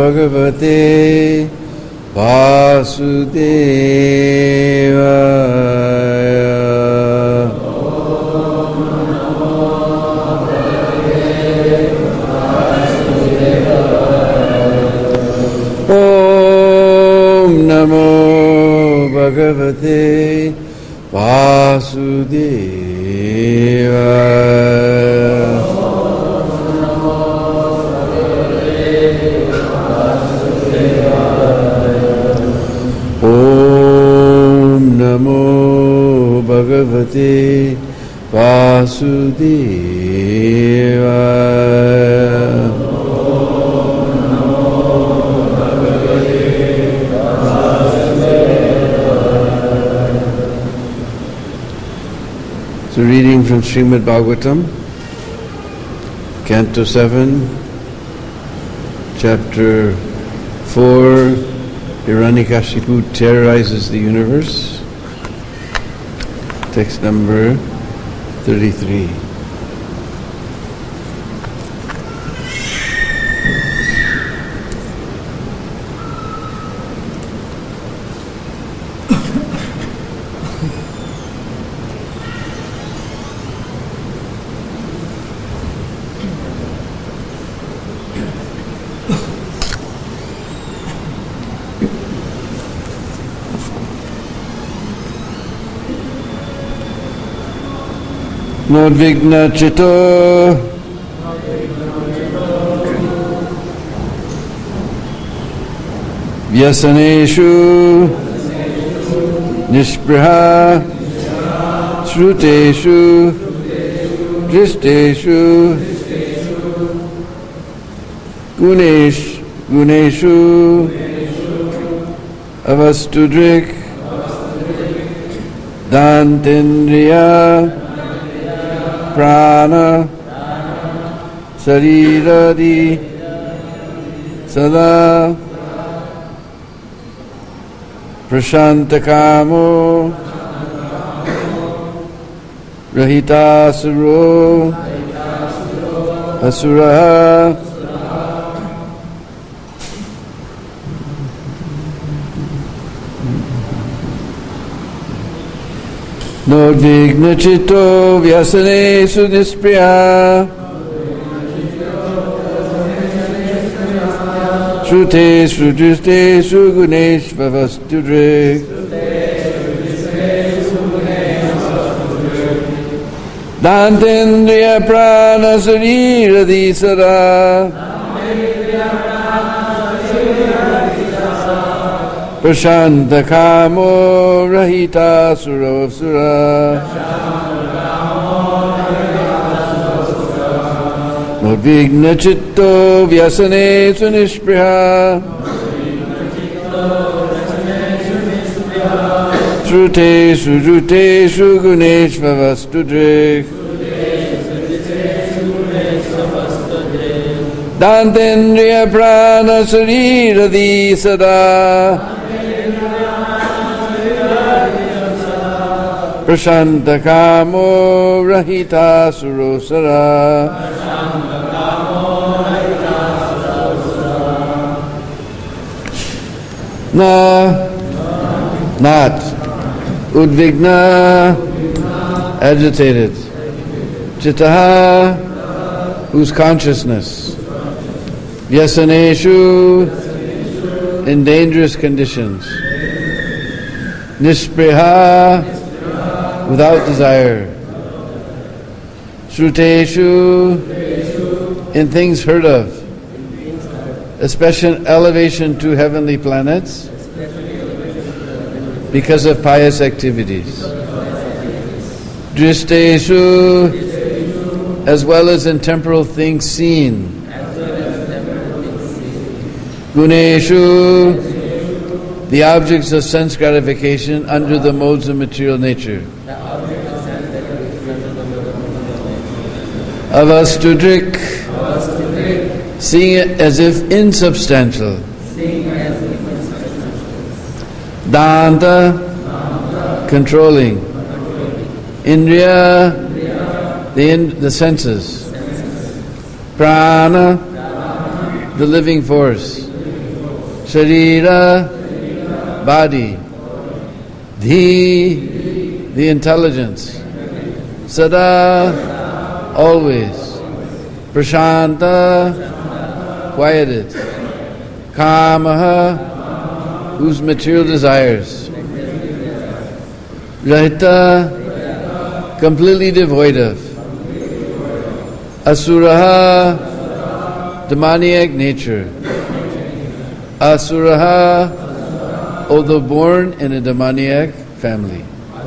Bhagavate Vasudevaya. Om Namo Bhagavate Vasudevaya. Om Namo Bhagavate Vasudevaya. So reading from Srimad Bhagavatam, Canto 7, Chapter 4, Hiranyakashipu terrorizes the universe. Text number 33. Nodvigna Chito Vyasaneshu Nishpraha Shruteshu Dristeshu Guneshu Avastudrik Dantindriya Prana Sariradi Sada Prashantakamo Rahitasuro Asuraha Nodvigna Chitto Vyasanesu Nispriya Shruteshu Dristeshu Guneshvavastudrik Dantendriya Prana Sariradi Sada Prashantakamo Rahita Suravsura Nodvigna Chitto Vyasane Sunishpriha Shruteshu Druteshu Guneshvavastudrik Dantendriya Prana Sariradi Sada Prashantakamo Rahita Surosara Not Udvigna agitated Chittaha whose consciousness Vyasaneshu in dangerous conditions Nishpriha without desire Shruteshu in things heard of especially elevation to heavenly planets because of pious activities Dristeshu as well as in temporal things seen Guneshu the objects of sense gratification under the modes of material nature Avastudrik seeing it as if insubstantial Danta controlling Indriya the senses Prana the living force Sharira, body. Dhi, the intelligence. Sada, always. Prashanta, quieted. Kamaha, whose material desires. Rahita, completely devoid of. Asuraha, demoniac nature. Asuraha, although born in a demoniac family.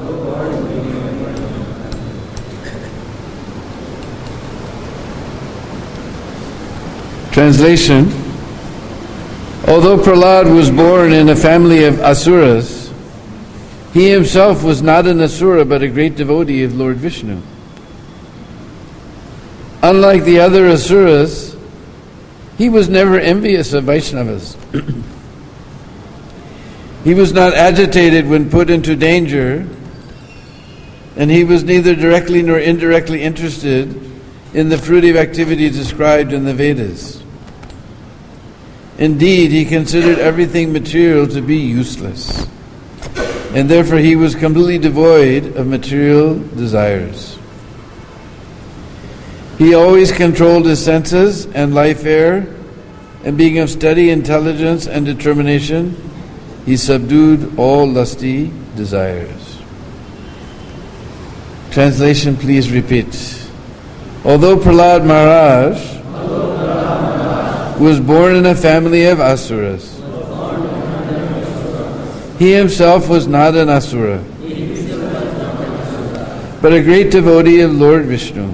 Translation. Although Prahlad was born in a family of Asuras, he himself was not an Asura but a great devotee of Lord Vishnu. Unlike the other Asuras, he was never envious of Vaishnavas. He was not agitated when put into danger, and he was neither directly nor indirectly interested in the fruitive activities described in the Vedas. Indeed, he considered everything material to be useless, and therefore he was completely devoid of material desires. He always controlled his senses and life air, and being of steady intelligence and determination, he subdued all lusty desires. Translation, please repeat. Although Prahlad Maharaj was born in a family of Asuras, he himself was not an Asura, but a great devotee of Lord Vishnu.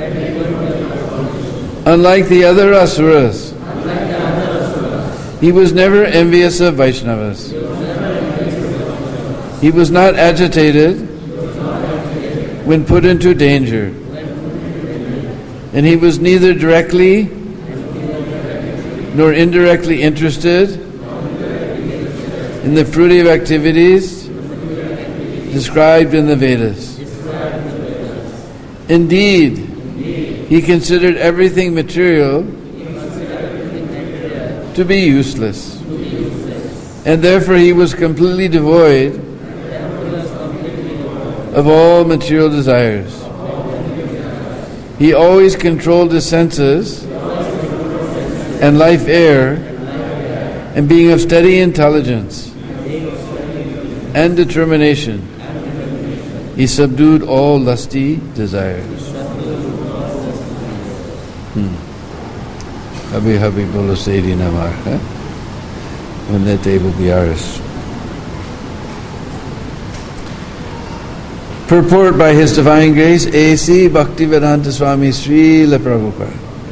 Unlike the other Asuras, he was never envious of Vaishnavas. He was not agitated when put into danger, and he was neither directly nor indirectly interested in the fruitive activities described in the Vedas. Indeed, he considered everything material to be useless, and therefore he was completely devoid of all material desires. He always controlled his senses and life air, and being of steady intelligence and determination, he subdued all lusty desires. Habi bolo Sayyidi Namar. When that day will be ours. Purport by His Divine Grace, A.C. Bhaktivedanta Swami Srila Prabhupada.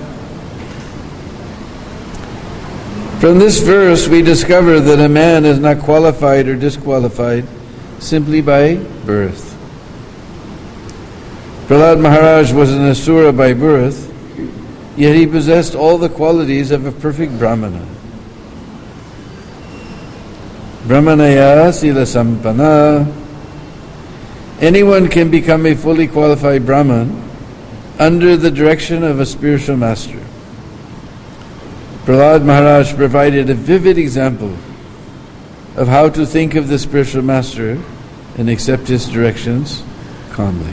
From this verse we discover that a man is not qualified or disqualified simply by birth. Prahlad Maharaj was an Asura by birth, yet he possessed all the qualities of a perfect Brahmana. Brahmanaya Sila Sampana. Anyone can become a fully qualified Brahman under the direction of a spiritual master. Prahlad Maharaj provided a vivid example of how to think of the spiritual master and accept his directions calmly.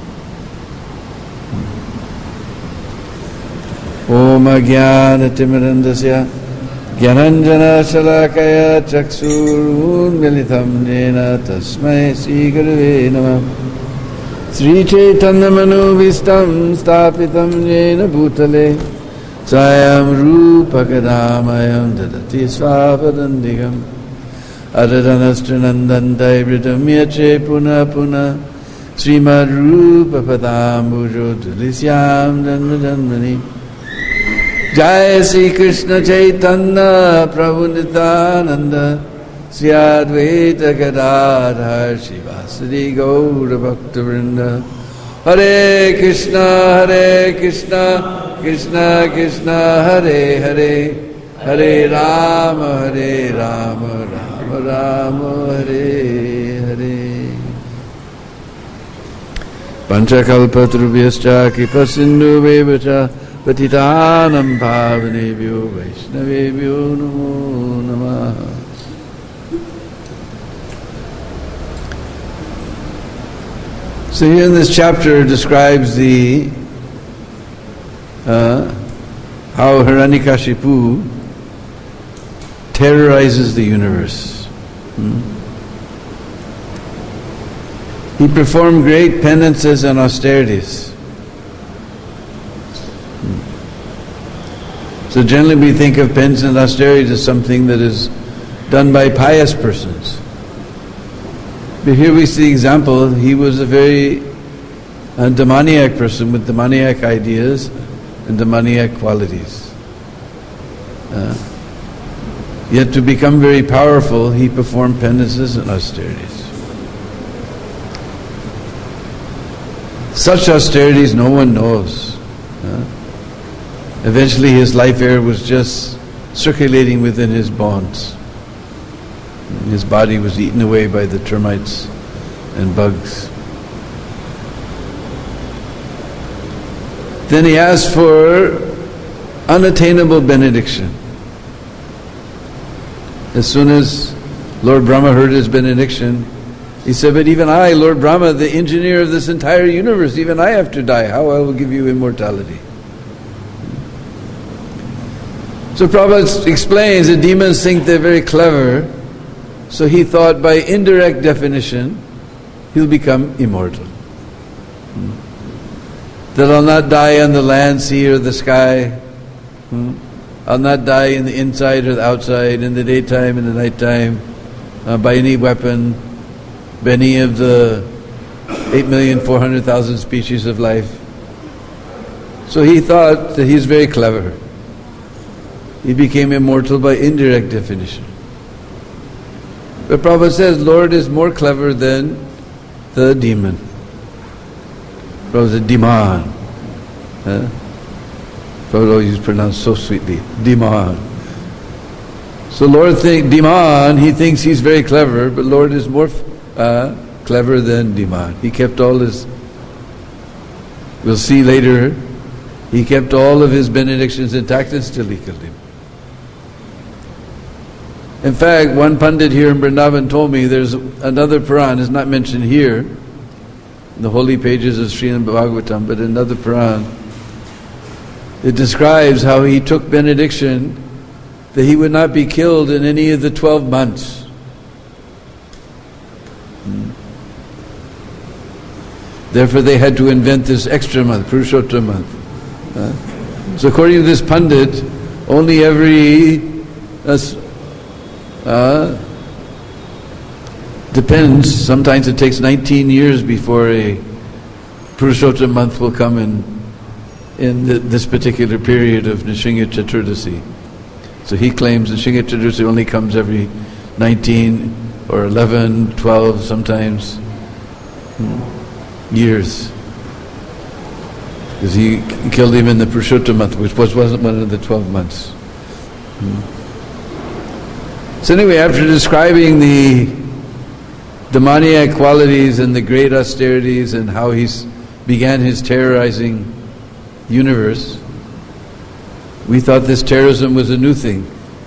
Om Ajnana Timirandasya Gyananjana Shalakaya Chaksurun Militam Nena Tasmai Sri Gurave Namah Sri Chaitanya Manu Vistam Stapitam Nena Bhutale Sayam Rupa Kadamayam Dadati Svapadandigam Adadanastranandandai Vritam Yache Puna Puna Srimad Rupa Padambujo Tulisyam Janmajanmani Jai Sri Krishna Chaitanya Prabhu Nityananda Sri Advaita Gadadhar Shivasadi Gaura Bhakta Vrinda Hare Krishna Krishna Krishna Hare Hare Hare Rama Rama Rama Hare Hare Panchakalpatrubhyascha Kripa Sindhu Vevacha Patitanam Pavanebhyo Vaishnavebhyo Namo Namaha. So here in this chapter describes the how Hiranyakashipu terrorizes the universe. He performed great penances and austerities. So generally we think of penance and austerities as something that is done by pious persons. But here we see the example, he was a very demoniac person with demoniac ideas and demoniac qualities. Yet to become very powerful, he performed penances and austerities. Such austerities no one knows. Eventually his life air was just circulating within his bones. His body was eaten away by the termites and bugs. Then he asked for unattainable benediction. As soon as Lord Brahma heard his benediction, he said, but even I, Lord Brahma, the engineer of this entire universe, even I have to die. How I will give you immortality? So Prabhupada explains that demons think they're very clever, so he thought by indirect definition, he'll become immortal. That I'll not die on the land, sea, or the sky. I'll not die in the inside or the outside, in the daytime and the nighttime, by any weapon, by any of the 8,400,000 species of life. So he thought that he's very clever. He became immortal by indirect definition. But Prabhupada says, Lord is more clever than the demon. Prabhupada said, Diman. Prabhupada always pronounced so sweetly, Diman. So Lord Diman, he thinks he's very clever, but Lord is more clever than Diman. He kept all his, we'll see later, he kept all of his benedictions intact and still he killed him. In fact, one Pandit here in Vrindavan told me there's another Puran, it's not mentioned here, in the holy pages of Srimad Bhagavatam, but another Puran, it describes how he took benediction that he would not be killed in any of the 12 months. Therefore they had to invent this extra month, Purushottam month. So according to this Pandit, only every depends, sometimes it takes 19 years before a Purushottam month will come in this particular period of Nrsimha Chaturdasi. So he claims Nrsimha Chaturdasi only comes every 19 or 11, 12 sometimes years. Because he killed him in the Purushottam month, which wasn't one of the 12 months. So anyway, after describing the demoniac qualities and the great austerities and how he began his terrorizing universe, we thought this terrorism was a new thing.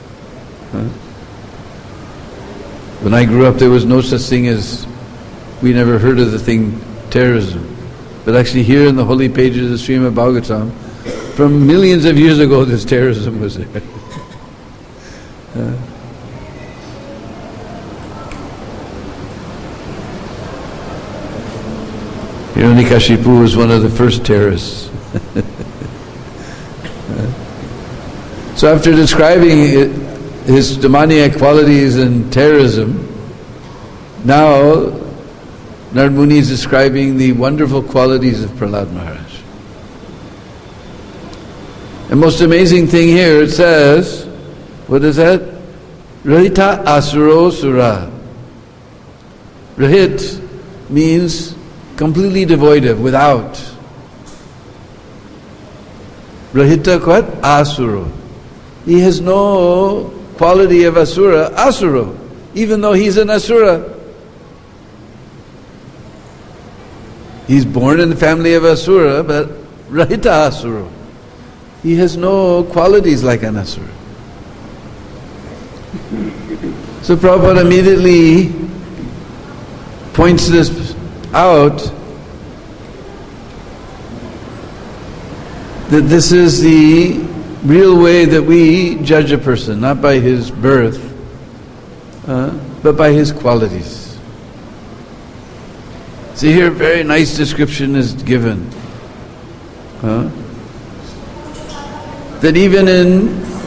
When I grew up, there was no such thing as, we never heard of the thing terrorism. But actually here in the holy pages of Srimad Bhagavatam, from millions of years ago, this terrorism was there. Hiranyakashipu was one of the first terrorists. So after describing his demoniac qualities and terrorism, now Narad Muni is describing the wonderful qualities of Prahlad Maharaj. The most amazing thing here, it says, what is that? Rahita asuro sura. Rahit means completely devoid of, without. Rahita what? Asuro. He has no quality of asura, asuro, even though he's an asura. He's born in the family of asura, but rahita asura. He has no qualities like an asura. So Prabhupada immediately points this out, that this is the real way that we judge a person, not by his birth, but by his qualities. See here, very nice description is given. That even in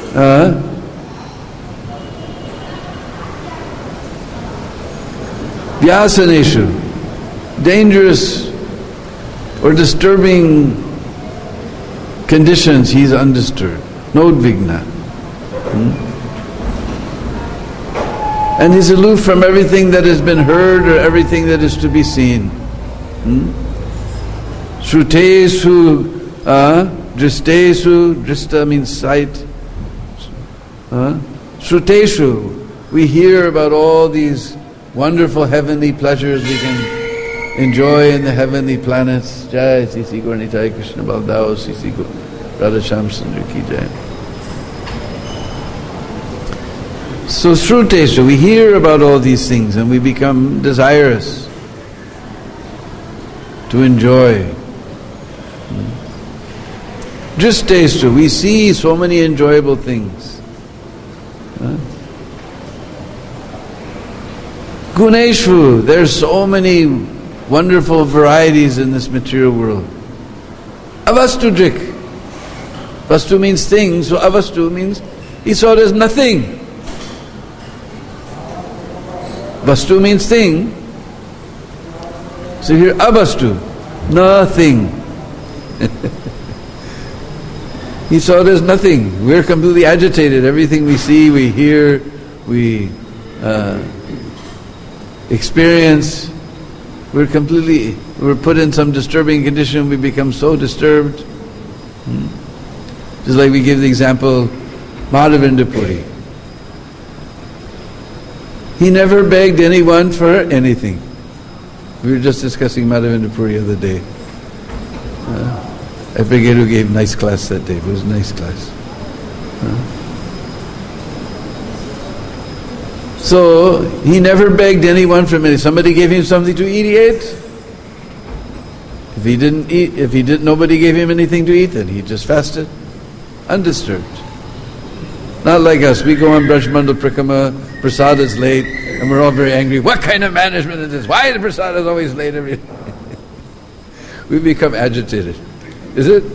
Vyasaneshu, dangerous or disturbing conditions, he is undisturbed. No udvigna. And he's aloof from everything that has been heard or everything that is to be seen. Shrutesu, dristesu, drista means sight. Shruteshu, we hear about all these wonderful heavenly pleasures we can enjoy in the heavenly planets. Jai Sisi Gaur Nitai Krishna Baldao Sisi Radha Shyam Sundar Ki Jai. So Shruteshu, we hear about all these things and we become desirous to enjoy. Dristesu, we see so many enjoyable things. Guneshu, there's so many wonderful varieties in this material world. Avastudrik, vastu means thing, so avastu means he saw there's nothing. Vastu means thing. So here avastu, nothing. He saw there's nothing. We're completely agitated. Everything we see, we hear, we experience, we're put in some disturbing condition, we become so disturbed. Just like we give the example, Madhavendra Puri. He never begged anyone for anything. We were just discussing Madhavendra Puri the other day. I forget who gave nice class that day. It was a nice class. So he never begged anyone from anything. Somebody gave him something to eat, he ate. If he didn't eat, nobody gave him anything to eat, then he just fasted, undisturbed. Not like us. We go on Brajmandal Prakama, prasad is late, and we're all very angry. What kind of management is this? Why the prasad is always late every day? We become agitated. Is it?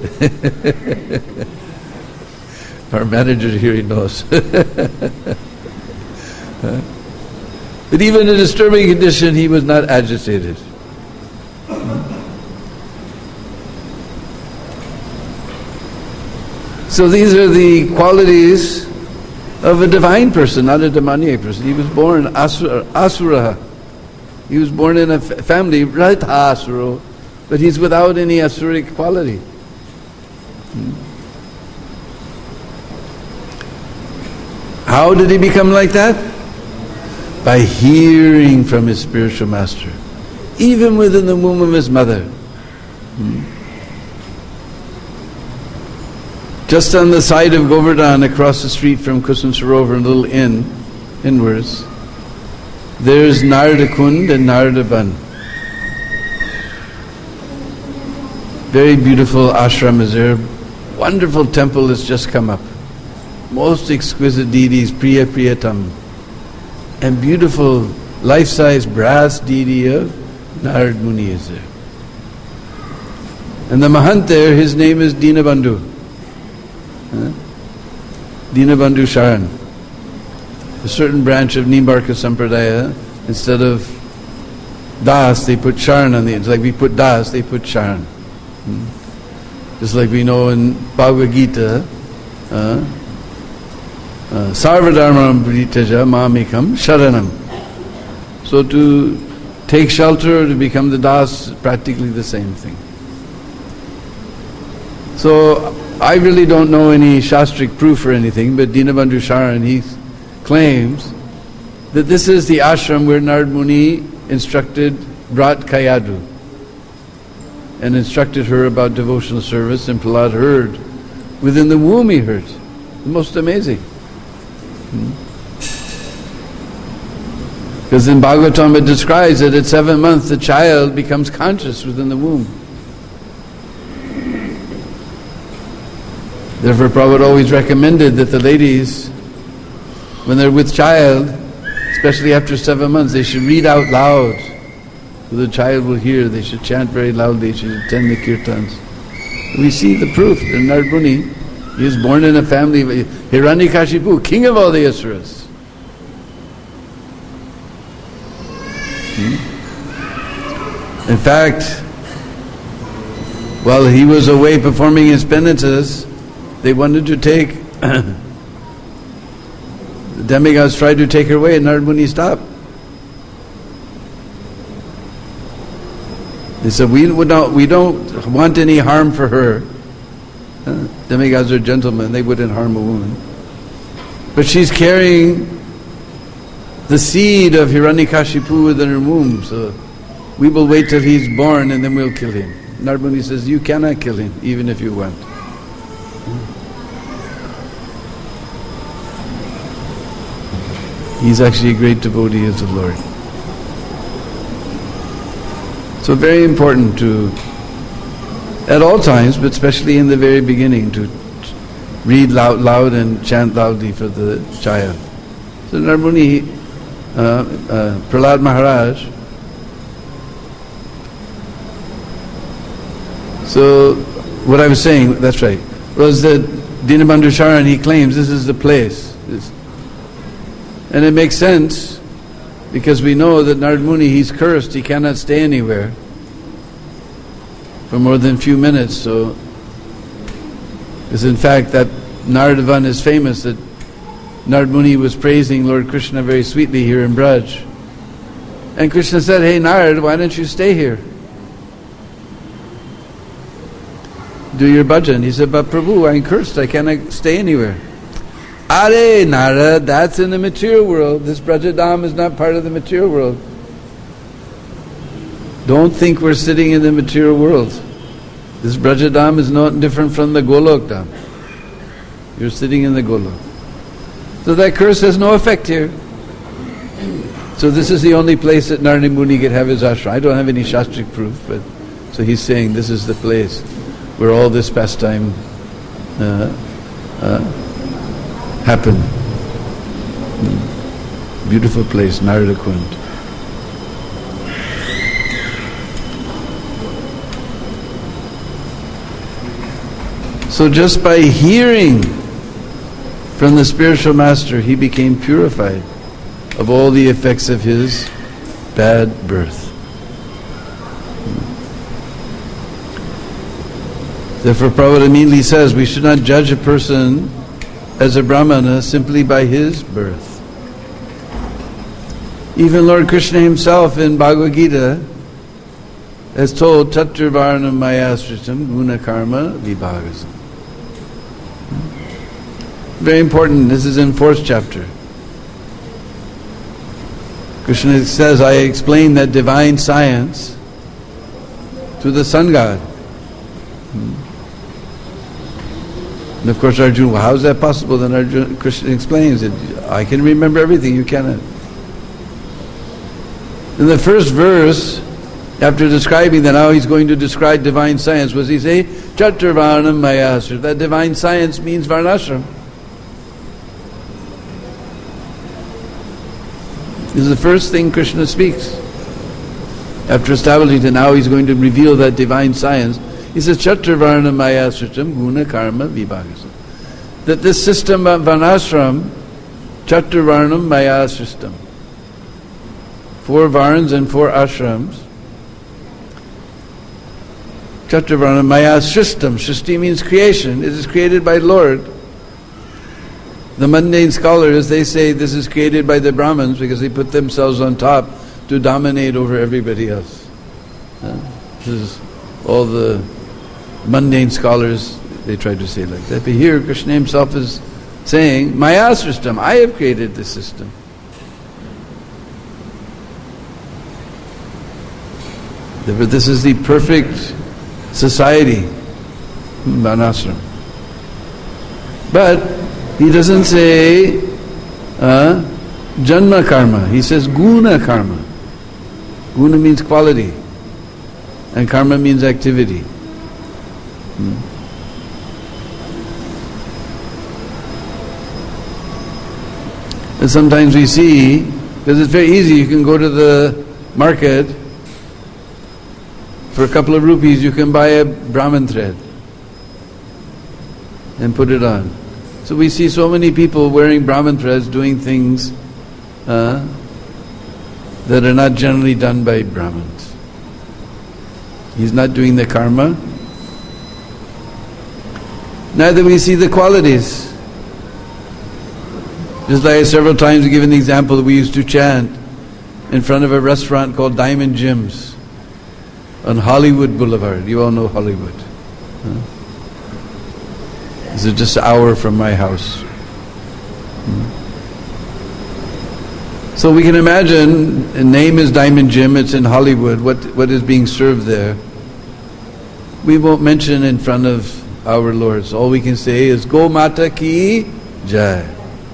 Our manager here, he knows. But even in a disturbing condition, he was not agitated. So these are the qualities of a divine person, not a demoniac person. He was born asura. He was born in a family, Ratha Asura, but he's without any asuric quality. How did he become like that? By hearing from his spiritual master, even within the womb of his mother. Just on the side of Govardhan, across the street from Kusum Sarovar, a little inn, inwards, there's Narada Kund and Narada Ban. Very beautiful ashram is there. Wonderful temple has just come up. Most exquisite deities, Priya Priyatam. And beautiful life-size brass deity of Narad Muni is there. And the Mahant there, his name is Dinabandhu. Dinabandhu Sharan. A certain branch of Nimbarka Sampradaya, instead of Das, they put Sharan on the end. It's like we put Das, they put Sharan. Just like we know in Bhagavad Gita, Sarvadharmam Britaja Mamikam Sharanam. So to take shelter, to become the Das, practically the same thing. So I really don't know any Shastric proof or anything, but Dinabandhu Sharan, he claims that this is the ashram where Narad Muni brought Kayadu and instructed her about devotional service, and Prahlad heard Within the womb he heard. The most amazing. Because in Bhagavatam it describes that at 7 months the child becomes conscious within the womb. Therefore Prabhupada always recommended that the ladies, when they're with child, especially after 7 months, they should read out loud so the child will hear. They should chant very loudly, they should attend the kirtans. We see the proof that Narad Muni, he was born in a family of Hiranyakashipu, king of all the Asuras. In fact, while he was away performing his penances, they wanted to take, the demigods tried to take her away and Narad Muni stopped. They said, we don't want any harm for her. Demigods are gentlemen, they wouldn't harm a woman. But she's carrying the seed of Hiranyakashipu within her womb, so we will wait till he's born and then we'll kill him. Narad Muni says, you cannot kill him, even if you want. He's actually a great devotee of the Lord. So very important to, at all times, but especially in the very beginning, to read loud and chant loudly for the child. So Narad Muni, Prahlad Maharaj, so what I was saying, that's right, was that Dinabandhu Sharan, he claims this is the place. And it makes sense, because we know that Narad Muni, he's cursed, he cannot stay anywhere for more than a few minutes. So, because in fact that Naradavan is famous, that Narad Muni was praising Lord Krishna very sweetly here in Braj. And Krishna said, hey Narad, why don't you stay here? Do your bhajan. He said, but Prabhu, I'm cursed, I cannot stay anywhere. Are Narad, that's in the material world. This Brajadam is not part of the material world. Don't think we're sitting in the material world. This Brajadam is not different from the Golok Dham. You're sitting in the Golok. So that curse has no effect here. So this is the only place that Narad Muni could have his ashram. I don't have any shastric proof, but so he's saying this is the place where all this pastime happened. Beautiful place, Narada Kund. So just by hearing from the spiritual master, he became purified of all the effects of his bad birth. Therefore Prabhupada immediately says we should not judge a person as a Brahmana simply by his birth. Even Lord Krishna himself in Bhagavad Gita has told Chaturvarnam Mayasritam Guna Karma Vibhagasam. Very important, this is in 4th chapter. Krishna says, I explain that divine science to the sun god. And of course Arjuna, well, how is that possible? Then Arjuna, Krishna explains it. I can remember everything, you cannot. In the first verse, after describing that, how he's going to describe divine science, was he say, Chaturvarnam Mayasra. That divine science means Varnashram. This is the first thing Krishna speaks. After establishing that now he's going to reveal that divine science, he says, Chaturvarna Mayasritam Guna Karma Vibhagasam. That this system of Varnashram, Chaturvarnam Mayasristam, 4 Varns and 4 Ashrams. Chaturvarnam Mayasristam. Shristi means creation. It is created by Lord. The mundane scholars, they say this is created by the Brahmins because they put themselves on top to dominate over everybody else. This is all the mundane scholars, they try to say like that. But here Krishna himself is saying, Maya system, I have created this system. Therefore this is the perfect society, Varnashram. But he doesn't say janma karma. He says guna karma. Guna means quality, and karma means activity. And sometimes we see, because it's very easy, you can go to the market, for a couple of rupees you can buy a Brahman thread and put it on. So we see so many people wearing Brahman threads doing things that are not generally done by Brahmins. He's not doing the karma. Neither we see the qualities. Just like several times I give an example that we used to chant in front of a restaurant called Diamond Jim's on Hollywood Boulevard. You all know Hollywood. This is just an hour from my house. So we can imagine, the name is Diamond Jim, it's in Hollywood, what is being served there. We won't mention in front of our Lord. So all we can say is, Go Mata Ki Jai.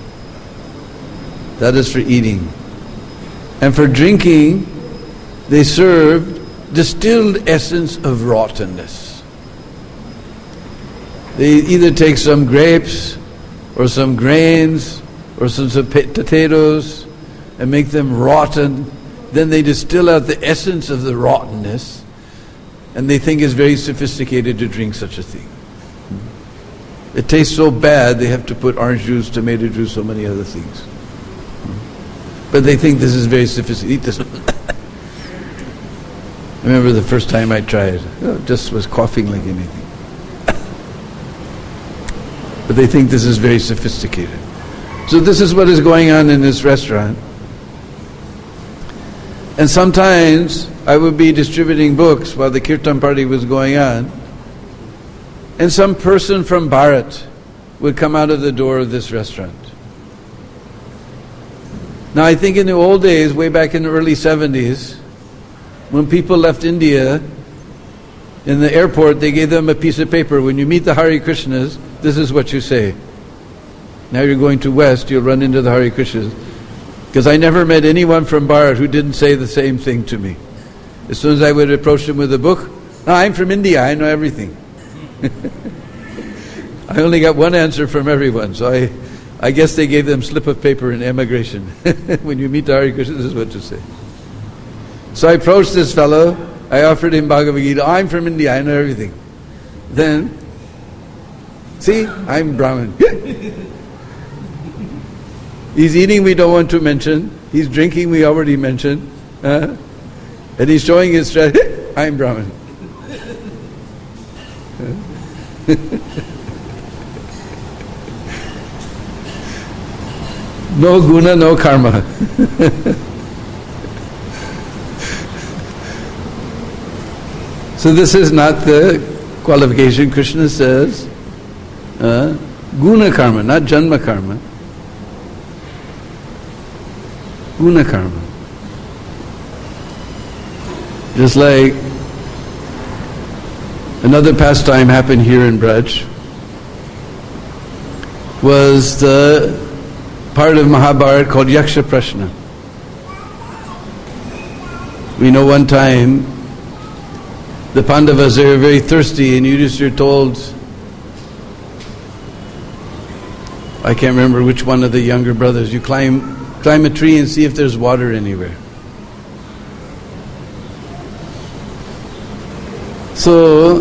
That is for eating. And for drinking, they served distilled essence of rottenness. They either take some grapes or some grains or some potatoes and make them rotten. Then they distill out the essence of the rottenness, and they think it's very sophisticated to drink such a thing. It tastes so bad they have to put orange juice, tomato juice, so many other things. But they think this is very sophisticated. Eat this. I remember the first time I tried, just was coughing like anything. But they think this is very sophisticated. So this is what is going on in this restaurant. And sometimes I would be distributing books while the kirtan party was going on, and some person from Bharat would come out of the door of this restaurant. Now I think in the old days, way back in the early 70s, when people left India, in the airport they gave them a piece of paper. When you meet the Hare Krishnas, this is what you say. Now you're going to West, you'll run into the Hare Krishnas. Because I never met anyone from Bharat who didn't say the same thing to me. As soon as I would approach them with a book, no, I'm from India, I know everything. I only got one answer from everyone, so I guess they gave them slip of paper in immigration. When you meet the Hare Krishna, this is what to say. So I approached this fellow, I offered him Bhagavad Gita. I'm from India, I know everything. Then, see, I'm Brahmin. He's eating, we don't want to mention. He's drinking, we already mentioned. And he's showing his strength. I'm Brahmin. No guna, no karma. So this is not the qualification. Krishna says guna karma, not janma karma. Guna karma. Just like another pastime happened here in Braj was the part of Mahabharata called Yaksha Prashna. We know one time the Pandavas, they were very thirsty, and Yudhishthira told, I can't remember which one of the younger brothers, you climb a tree and see if there's water anywhere. So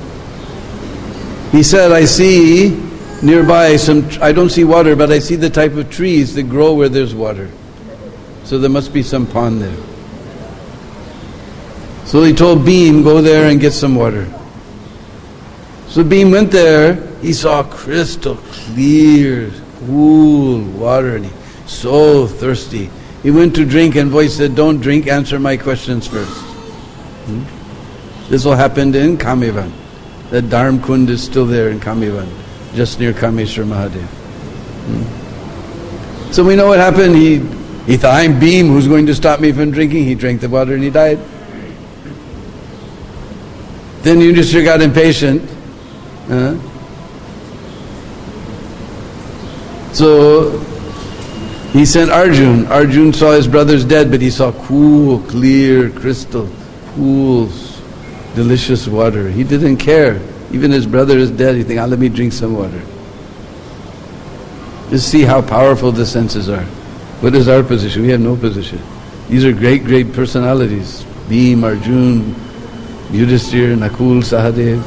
he said, I see nearby I don't see water, but I see the type of trees that grow where there's water. So there must be some pond there. So he told Bhim, go there and get some water. So Bhim went there, he saw crystal clear, cool water, and he so thirsty. He went to drink, and voice said, don't drink, answer my questions first. This all happened in Kamivan. That Dharm Kund is still there in Kamivan, just near Kameshwar Mahadev. So we know what happened. He thought, I'm Bhim, who's going to stop me from drinking? He drank the water and he died. Then Yudhishthira got impatient. So he sent Arjun. Arjun saw his brothers dead, but he saw cool, clear, crystal, cool, delicious water. He didn't care. Even his brother is dead. He think, let me drink some water. Just see how powerful the senses are. What is our position? We have no position. These are great, great personalities. Bhim, Arjun, Yudhishthira, Nakul, Sahadev.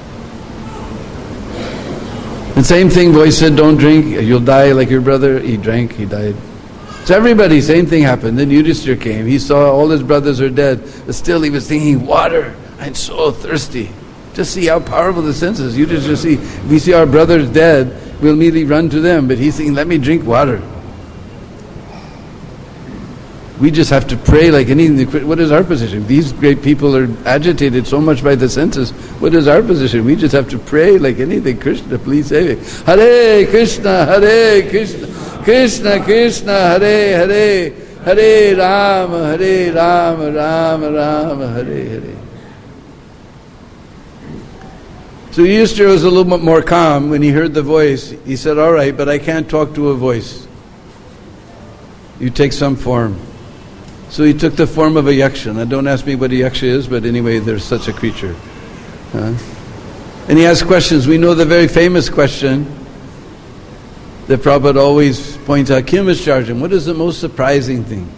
And same thing, voice said, don't drink, you'll die like your brother. He drank, he died. So everybody, same thing happened. Then Yudhishthira came. He saw all his brothers are dead. But still he was thinking, water, I'm so thirsty. Just see how powerful the sense is. You just see, if we see our brothers dead, we'll immediately run to them. But he's thinking, let me drink water. We just have to pray like anything. What is our position? These great people are agitated so much by the senses. What is our position? We just have to pray like anything. Krishna, please save me. Hare Krishna, Hare Krishna, Krishna Krishna, Hare Hare, Hare Rama, Hare Rama, Rama Rama, Hare Hare. So Yudhishthira was a little bit more calm when he heard the voice. He said, all right, but I can't talk to a voice. You take some form. So he took the form of a yaksha. Now don't ask me what a yaksha is, but anyway, there's such a creature. And he asked questions. We know the very famous question that Prabhupada always points out, Kim Ascharjam, what is the most surprising thing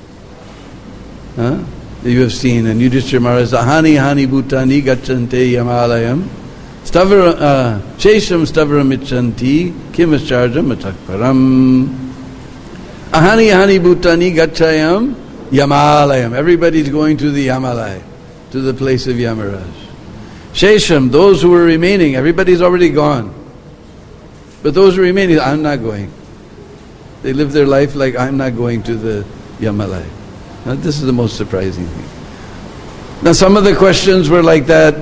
that you have seen? And Yudhishthira Maharaj, Ahani Hani Bhutani Gacchante Yamalayam Shesham Stavaram Ichanti Kim Ascharjam Atakparam. Ahani Hani Bhutani Gacchayam Yamalayam. Everybody's going to the Yamalaya, to the place of Yamaraj. Shesham, those who were remaining, everybody's already gone. But those who are remaining, I'm not going. They live their life like I'm not going to the Yamalaya. Now this is the most surprising thing. Now some of the questions were like that.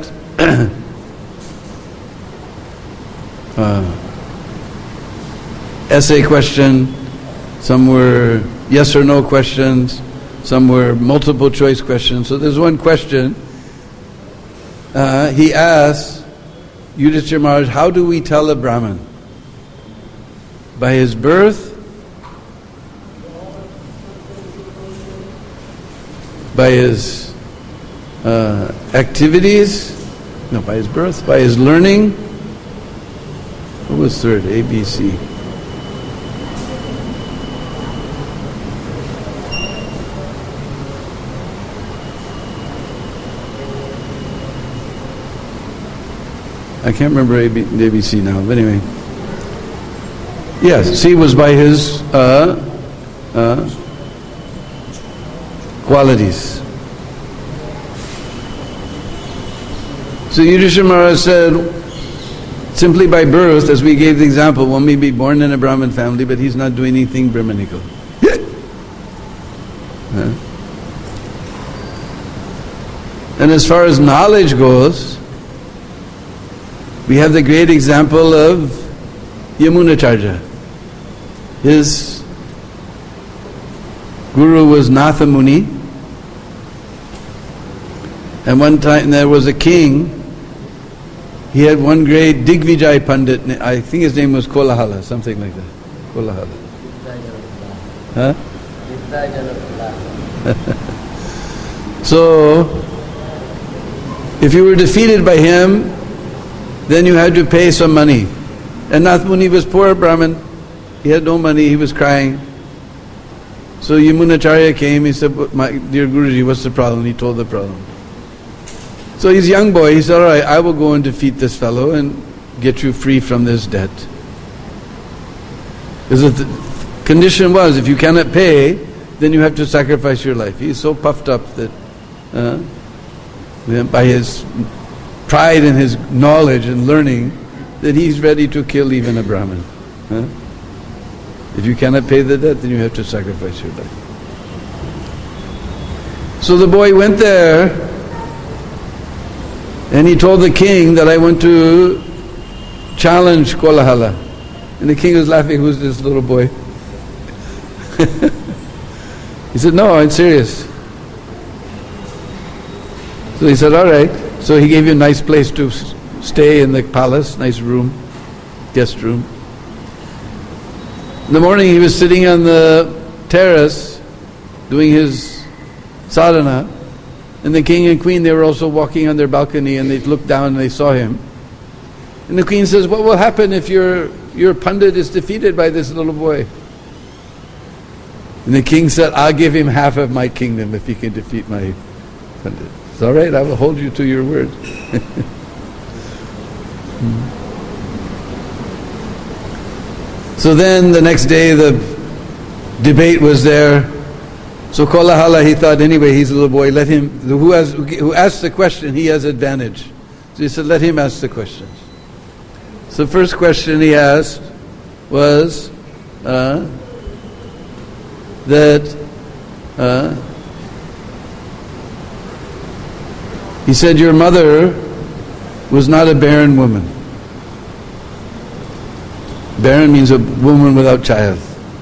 Essay question, some were yes or no questions, some were multiple choice questions. So there's one question. He asked Yudhishthira Maharaj, how do we tell a Brahmin? By his birth? By his activities? No, by his birth, by his learning. What was third? A, B, C. I can't remember ABC now, but anyway. Yes, C was by his qualities. So Yudhishthira Maharaj said, simply by birth, as we gave the example, one may be born in a Brahmin family, but he's not doing anything Brahminical. And as far as knowledge goes, we have the great example of Yamunacharya. His guru was Natha Muni. And one time there was a king. He had one great Digvijay Pandit. I think his name was Kolahala, something like that. Kolahala. Huh? So, if you were defeated by him, then you had to pay some money. And Nath Muni was poor Brahmin. He had no money, he was crying. So Yamunacharya came, he said, my dear Guruji, what's the problem? He told the problem. So he's a young boy, he said, all right, I will go and defeat this fellow and get you free from this debt. Because the condition was, if you cannot pay, then you have to sacrifice your life. He's so puffed up that by his pride in his knowledge and learning, that he's ready to kill even a Brahmin. If you cannot pay the debt, then you have to sacrifice your life. So the boy went there, and he told the king that I want to challenge Kolahala. And the king was laughing, who's this little boy? He said, no, I'm serious. So he said, all right. So he gave you a nice place to stay in the palace, nice room, guest room. In the morning he was sitting on the terrace doing his sadhana, and the king and queen, they were also walking on their balcony, and they looked down and they saw him. And the queen says, what will happen if your Pandit is defeated by this little boy? And the king said, I'll give him half of my kingdom if he can defeat my Pandit. It's all right, I will hold you to your word. So then the next day the debate was there. So Kolahala, he thought, anyway, he's a little boy, let him, who asks the question, he has advantage. So he said, let him ask the questions. So the first question he asked was he said, your mother was not a barren woman. Barren means a woman without child.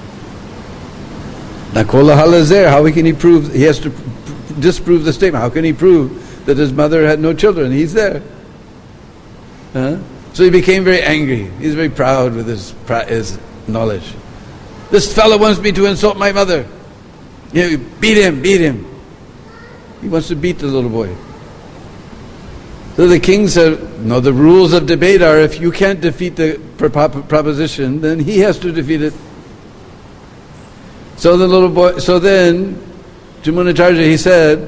Now Kolahala is there. How can he prove? He has to disprove the statement. How can he prove that his mother had no children? He's there. So he became very angry. He's very proud with his knowledge. This fellow wants me to insult my mother. Beat him. He wants to beat the little boy. So the king said, no, the rules of debate are if you can't defeat the proposition, then he has to defeat it. So then Jamunacharya, he said,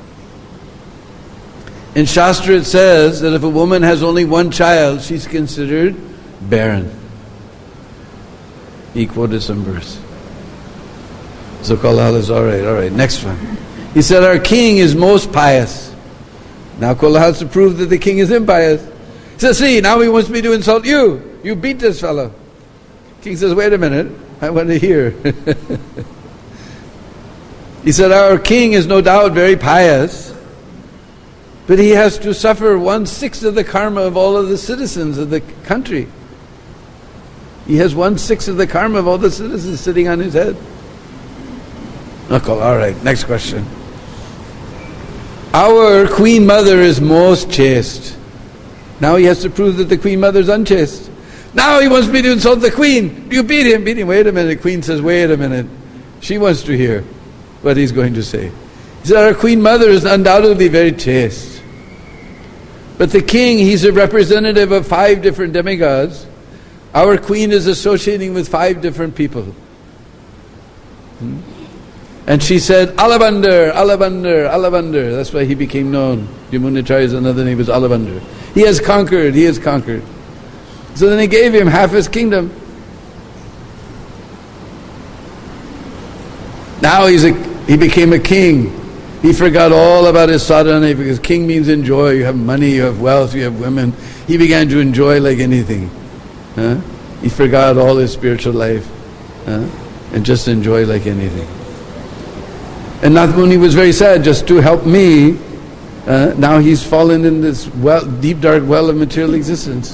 in Shastra it says that if a woman has only one child, she's considered barren. He quoted some verse. So Kolahala is all right, next one. He said, our king is most pious. Now Kolahala has to prove that the king is impious. He says, see, now he wants me to insult you. You beat this fellow. King says, wait a minute, I want to hear. He said, our king is no doubt very pious, but he has to suffer 1/6 of the karma of all of the citizens of the country. He has 1/6 of the karma of all the citizens sitting on his head. Okay, all right, next question. Our queen mother is most chaste. Now he has to prove that the queen mother is unchaste. Now he wants me to insult the queen. You beat him. Wait a minute. The queen says, wait a minute. She wants to hear what he's going to say. He said, our queen mother is undoubtedly very chaste. But the king, he's a representative of 5 different demigods. Our queen is associating with 5 different people. And she said, Alabandar, Alabandar, Alabandar. That's why he became known. Yamunacharya's another name was Alabandar. He has conquered. So then he gave him half his kingdom. Now he became a king. He forgot all about his sadhana because king means enjoy. You have money, you have wealth, you have women. He began to enjoy like anything. He forgot all his spiritual life and just enjoy like anything. And Nath Muni was very sad, just to help me. Now he's fallen in this deep dark well of material existence.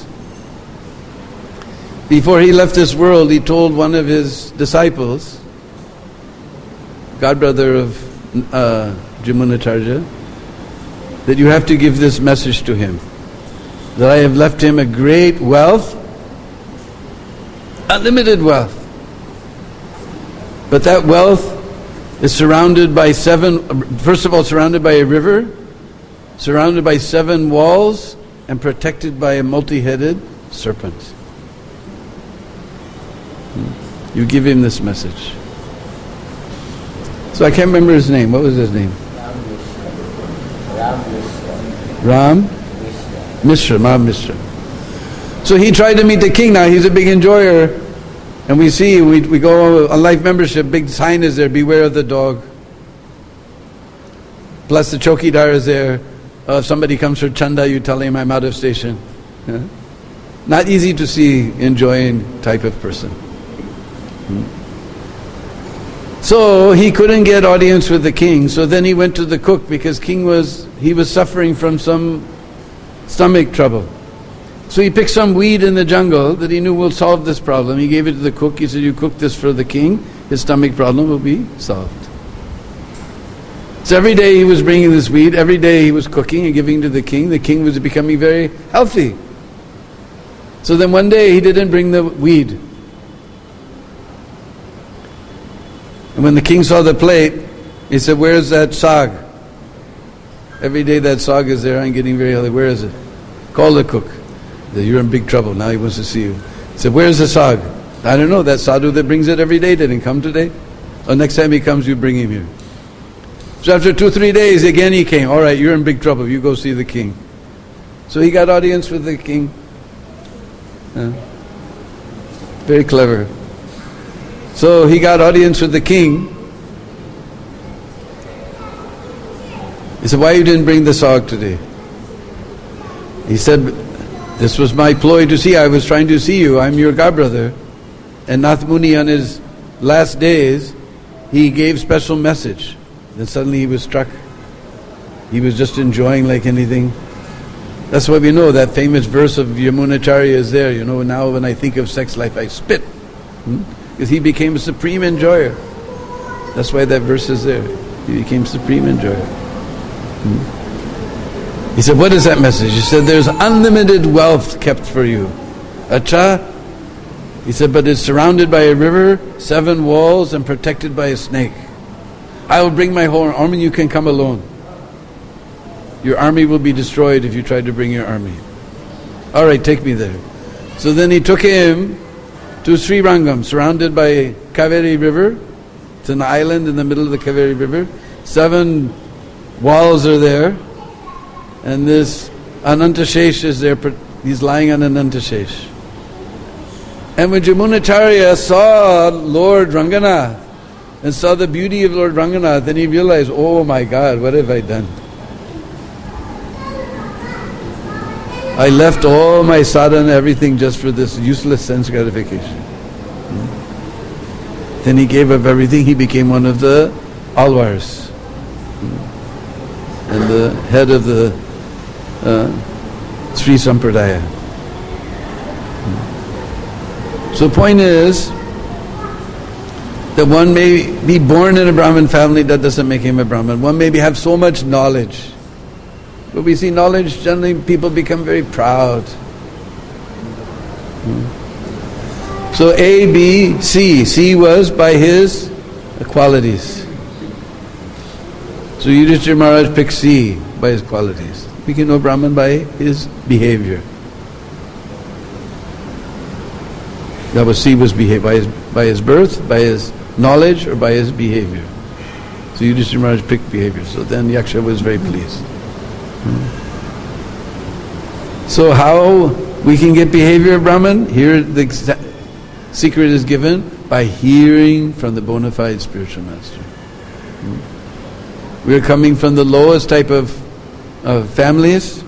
Before he left this world, he told one of his disciples, godbrother of Jamunacharya, that you have to give this message to him, that I have left him a great wealth, unlimited wealth. But that wealth is surrounded by surrounded by a river, surrounded by 7 walls, and protected by a multi-headed serpent. You give him this message. So I can't remember his name. What was his name? Ram Mishra. So he tried to meet the king. Now he's a big enjoyer. And we see, we go on life membership, big sign is there, beware of the dog. Plus the chokidar is there. If somebody comes for chanda, you tell him I'm out of station. Not easy to see, enjoying type of person. So he couldn't get audience with the king, so then he went to the cook because he was suffering from some stomach trouble. So he picked some weed in the jungle that he knew will solve this problem. He gave it to the cook. He said, you cook this for the king, his stomach problem will be solved. So every day he was bringing this weed, every day he was cooking and giving to the king. The king was becoming very healthy. So then one day he didn't bring the weed. And when the king saw the plate, he said, "Where's that sag?" Every day that sag is there. I'm getting very early. Where is it? Call the cook. He said, "You're in big trouble. Now he wants to see you." He said, "Where's the sag?" "I don't know. That sadhu that brings it every day didn't come today. Oh, next time he comes, you bring him here." So after 2-3 days, again he came. "All right, you're in big trouble. You go see the king." So he got audience with the king. Very clever. So he got audience with the king. He said, "Why you didn't bring the sag today?" He said, "This was my ploy to see. I was trying to see you. I'm your godbrother." And Nath Muni, on his last days, he gave special message. Then suddenly he was struck. He was just enjoying like anything. That's why we know that famous verse of Yamunacharya is there. Now when I think of sex life, I spit. Because he became a supreme enjoyer. That's why that verse is there. He became supreme enjoyer. He said, "What is that message?" He said, "There's unlimited wealth kept for you." Acha? He said, "But it's surrounded by a river, 7 walls, and protected by a snake. I will bring my whole army, you can come alone. Your army will be destroyed if you try to bring your army." "All right, take me there." So then he took him to Srirangam, surrounded by Kaveri River. It's an island in the middle of the Kaveri River. 7 walls are there. And this Anantashesh is there. He's lying on Anantashesh. And when Yamunacharya saw Lord Ranganath and saw the beauty of Lord Ranganath, then he realized, "Oh my God, what have I done? I left all my sadhana, everything just for this useless sense gratification." Then he gave up everything. He became one of the Alwars and the head of the Sri Sampradaya. So the point is that one may be born in a Brahmin family, that doesn't make him a Brahmin. One may have so much knowledge. But we see knowledge, generally people become very proud. So A, B, C. C was by his qualities. So Yudhishthira Maharaj picked C by his qualities. We can know Brahman by his behavior. That was C was behavior, by his birth, by his knowledge, or by his behavior. So Yudhishthira Maharaj picked behavior. So then Yaksha was very pleased. So how we can get behavior of Brahman? Here the secret is given by hearing from the bona fide spiritual master. We're coming from the lowest type of families.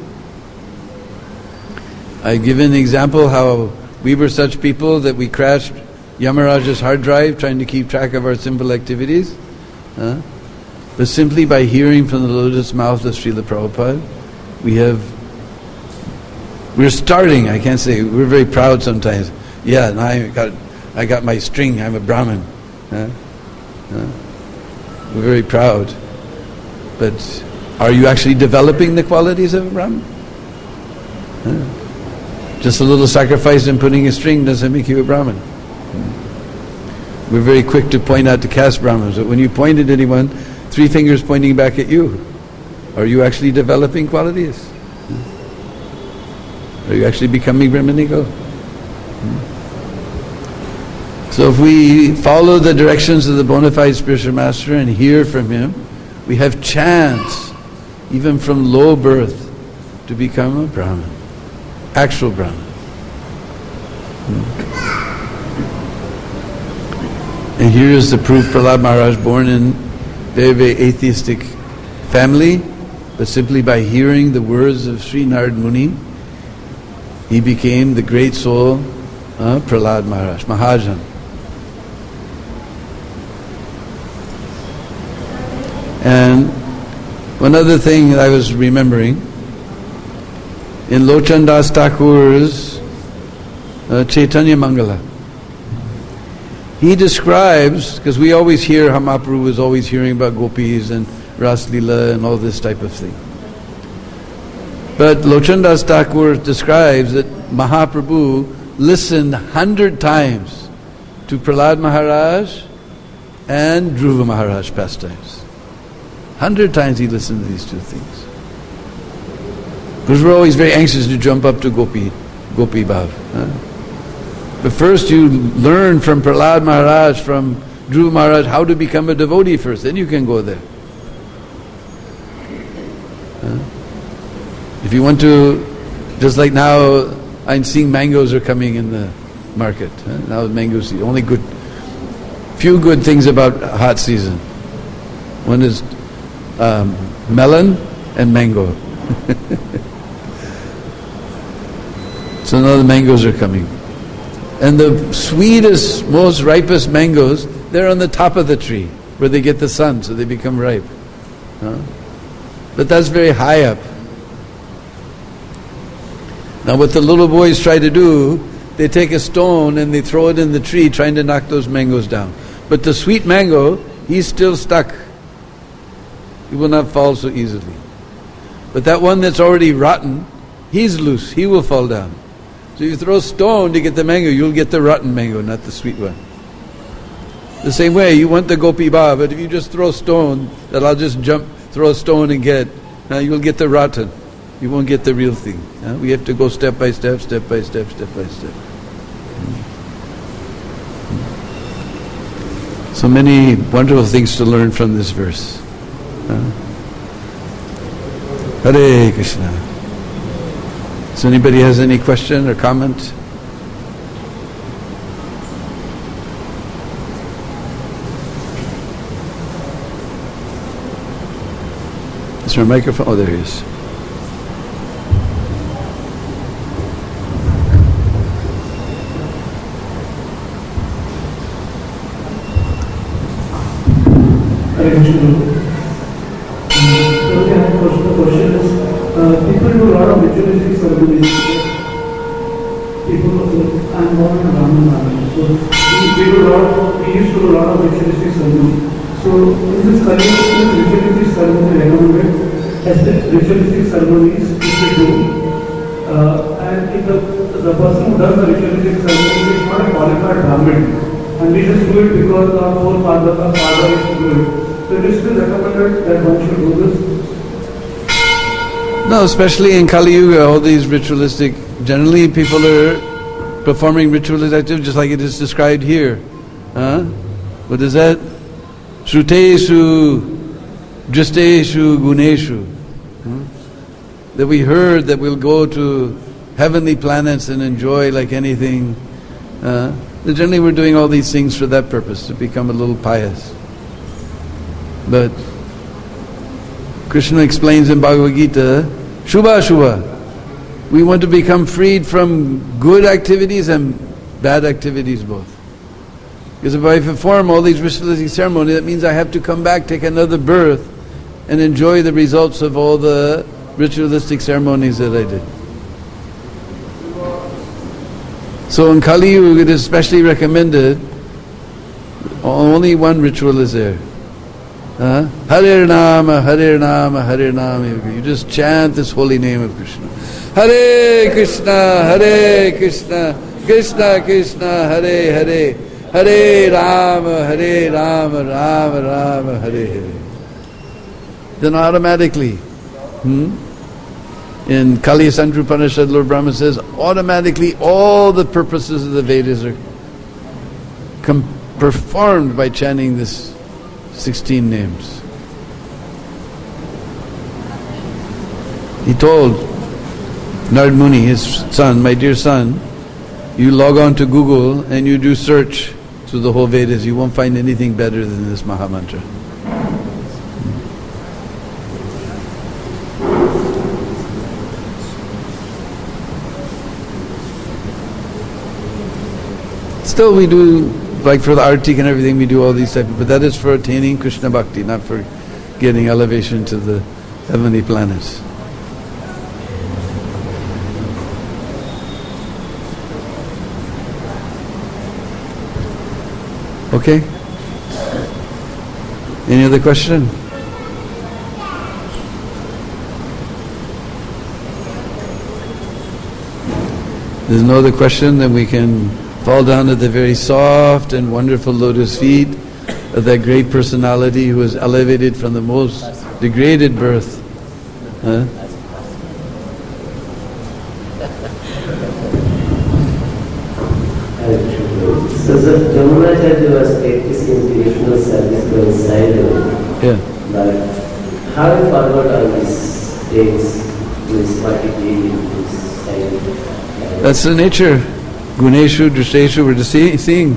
I give an example how we were such people that we crashed Yamaraja's hard drive trying to keep track of our simple activities. But simply by hearing from the lotus mouth of Srila Prabhupada, we're starting, I can't say, we're very proud sometimes. Yeah, and I got my string, I'm a Brahmin. We're very proud. But are you actually developing the qualities of a Brahmin? Just a little sacrifice in putting a string doesn't make you a Brahmin. We're very quick to point out to caste Brahmins, but when you point at anyone, 3 fingers pointing back at you. Are you actually developing qualities? Are you actually becoming Brahmanico? So if we follow the directions of the bona fide spiritual master and hear from him, we have chance, even from low birth, to become a Brahmin, actual Brahmin. And here is the proof. Prahlad Maharaj, born in very, very atheistic family, but simply by hearing the words of Sri Narad Muni, he became the great soul, Prahlad Maharaj, Mahajan. And one other thing I was remembering, in Lochan Das Thakur's Chaitanya Mangala, he describes, because we always hear how Mahaprabhu was always hearing about gopis and Ras Leela and all this type of thing. But Lochan Das Thakur describes that Mahaprabhu listened 100 times to Prahlad Maharaj and Dhruva Maharaj pastimes. 100 times he listened to these two things. Because we're always very anxious to jump up to Gopi Bhav. But first you learn from Prahlad Maharaj, from Dhruva Maharaj, how to become a devotee first, then you can go there. If you want to, just like now, I'm seeing mangoes are coming in the market. Now mangoes, only few good things about hot season. One is melon and mango. So now the mangoes are coming. And the sweetest, most ripest mangoes, they're on the top of the tree, where they get the sun, so they become ripe. But that's very high up. Now what the little boys try to do, they take a stone and they throw it in the tree, trying to knock those mangoes down. But the sweet mango, he's still stuck. He will not fall so easily. But that one that's already rotten, he's loose, he will fall down. So if you throw a stone to get the mango, you'll get the rotten mango, not the sweet one. The same way, you want the Gopi Bhav, but if you just throw a stone, that I'll just throw a stone and get, now you'll get the rotten. You won't get the real thing. We have to go step by step, step by step, step by step. So many wonderful things to learn from this verse. Hare Krishna. So anybody has any question or comment? Is there a microphone? Oh, there he is. People do a lot of ritualistic ceremonies. I'm born in a Brahmin family, so we used to do a lot of ritualistic ceremonies. So in this ritualistic ceremony recommended, ritualistic ceremonies if we do, and if the person who does the ritualistic ceremony is not a qualified Brahmin, and we just do it because our forefather used to do it. So it is still recommended that one should do this. No, especially in Kali Yuga, all these ritualistic, generally people are performing ritualistic activities just like it is described here. What is that? Shruteshu, Dristeshu, Guneshu. That we heard that we'll go to heavenly planets and enjoy like anything. Generally we're doing all these things for that purpose, to become a little pious. But Krishna explains in Bhagavad Gita, Shubha Shubha. We want to become freed from good activities and bad activities both. Because if I perform all these ritualistic ceremonies, that means I have to come back, take another birth, and enjoy the results of all the ritualistic ceremonies that I did. So in Kali Yuga, it is especially recommended, only one ritual is there. Hare Nama, Hare Nama, Hare Nama. You just chant this holy name of Krishna. Hare Krishna, Hare Krishna, Krishna Krishna, Hare Hare, Hare Rama, Hare Rama, Rama Rama, Hare Hare. Then automatically, in Kali Sandru Upanishad, Lord Brahma says, automatically all the purposes of the Vedas are performed by chanting this 16 names. He told Narad Muni, his son, my dear son, you log on to Google and you do search through the whole Vedas, you won't find anything better than this Mahamantra. Still we do, like for the artik and everything, we do all these types, but that is for attaining Krishna Bhakti, not for getting elevation to the heavenly planets. Okay? Any other question? There's no other question, then we can fall down at the very soft and wonderful lotus feet of that great personality who was elevated from the most degraded birth. Huh? So Jamunacharya was practicing devotional service for asylum. Yeah. But how he forgot all these things, means what he did in this silent. That's the nature. Guneshu, Drisheshu, we're just seeing.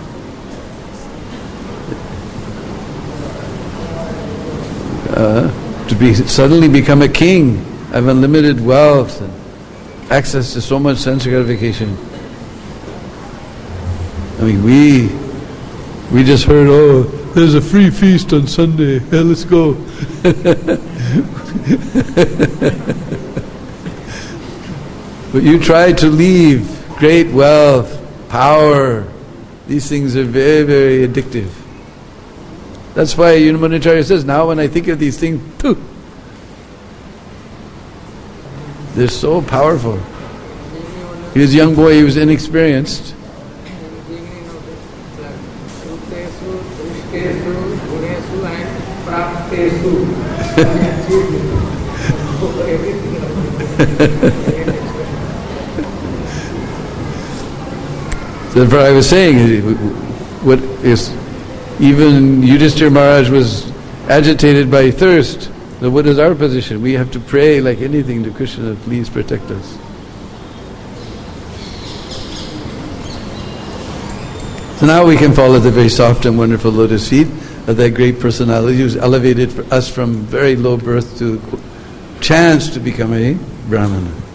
To suddenly become a king, have unlimited wealth and access to so much sense gratification. I mean, we just heard, oh, there's a free feast on Sunday. Yeah, let's go. But you try to leave great wealth, power. These things are very, very addictive. That's why Yamunacharya says, now when I think of these things, they're so powerful. He was a young boy, he was inexperienced. So therefore I was saying, what is, even Yudhishthira Maharaj was agitated by thirst. So what is our position? We have to pray like anything to Krishna, please protect us. So now we can fall at the very soft and wonderful lotus feet of that great personality who's elevated us from very low birth to chance to become a Brahmana.